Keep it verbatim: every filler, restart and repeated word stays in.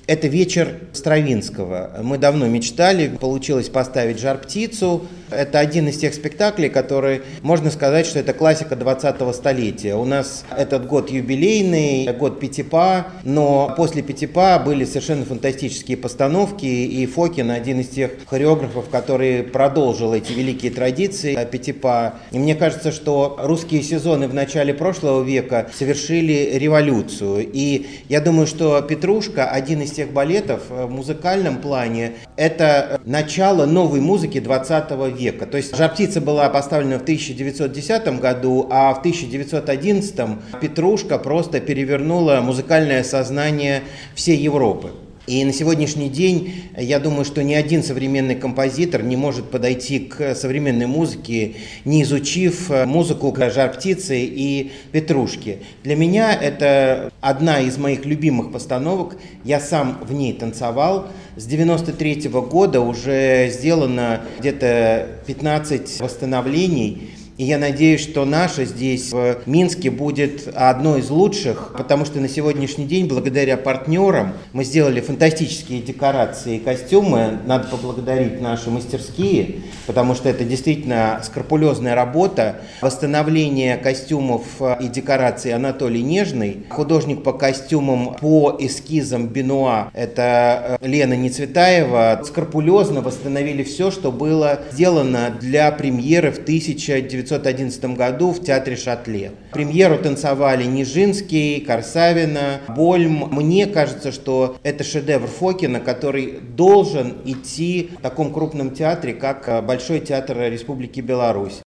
Это вечер Стравинского. Мы давно мечтали, получилось поставить «Жар-птицу». Это один из тех спектаклей, которые, можно сказать, что это классика двадцатого столетия. У нас этот год юбилейный, год Пятипа, но после Пятипа были совершенно фантастические постановки, и Фокин один из тех хореографов, который продолжил эти великие традиции Пятипа. И мне кажется, что русские сезоны в начале прошлого века совершили революцию. И я думаю, что «Петрушка» один из тех балетов в музыкальном плане, это начало новой музыки двадцатого века. То есть «Жар-птица» была поставлена в тысяча девятьсот десятом году, а в тысяча девятьсот одиннадцатом «Петрушка» просто перевернула музыкальное сознание всей Европы. И на сегодняшний день, я думаю, что ни один современный композитор не может подойти к современной музыке, не изучив музыку «Жар-птицы» и «Петрушки». Для меня это одна из моих любимых постановок. Я сам в ней танцевал. С девяносто третьего года уже сделано где-то пятнадцать восстановлений. И я надеюсь, что наша здесь, в Минске, будет одной из лучших, потому что на сегодняшний день, благодаря партнерам, мы сделали фантастические декорации и костюмы. Надо поблагодарить наши мастерские, потому что это действительно скрупулезная работа. Восстановление костюмов и декораций Анатолий Нежный. Художник по костюмам, по эскизам Бенуа, это Лена Нецветаева. Скрупулезно восстановили все, что было сделано для премьеры в тысяча девятьсот одиннадцатом году в театре Шатле. Премьеру танцевали Нижинский, Корсавина, Больм. Мне кажется, что это шедевр Фокина, который должен идти в таком крупном театре, как Большой театр Республики Беларусь.